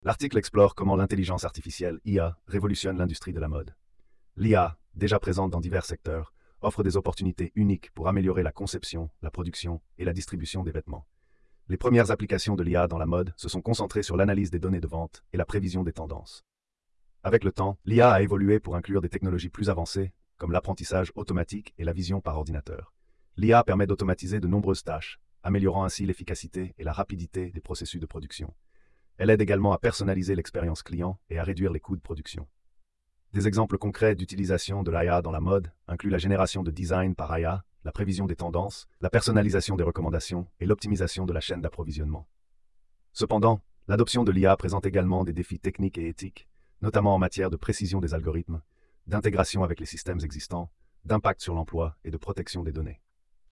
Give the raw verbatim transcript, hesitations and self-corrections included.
L'article explore comment l'intelligence artificielle, I A, révolutionne l'industrie de la mode. L'I A, déjà présente dans divers secteurs, offre des opportunités uniques pour améliorer la conception, la production et la distribution des vêtements. Les premières applications de l'I A dans la mode se sont concentrées sur l'analyse des données de vente et la prévision des tendances. Avec le temps, l'I A a évolué pour inclure des technologies plus avancées, comme l'apprentissage automatique et la vision par ordinateur. L'I A permet d'automatiser de nombreuses tâches, améliorant ainsi l'efficacité et la rapidité des processus de production. Elle aide également à personnaliser l'expérience client et à réduire les coûts de production. Des exemples concrets d'utilisation de l'I A dans la mode incluent la génération de design par I A, la prévision des tendances, la personnalisation des recommandations et l'optimisation de la chaîne d'approvisionnement. Cependant, l'adoption de l'I A présente également des défis techniques et éthiques, notamment en matière de précision des algorithmes, d'intégration avec les systèmes existants, d'impact sur l'emploi et de protection des données.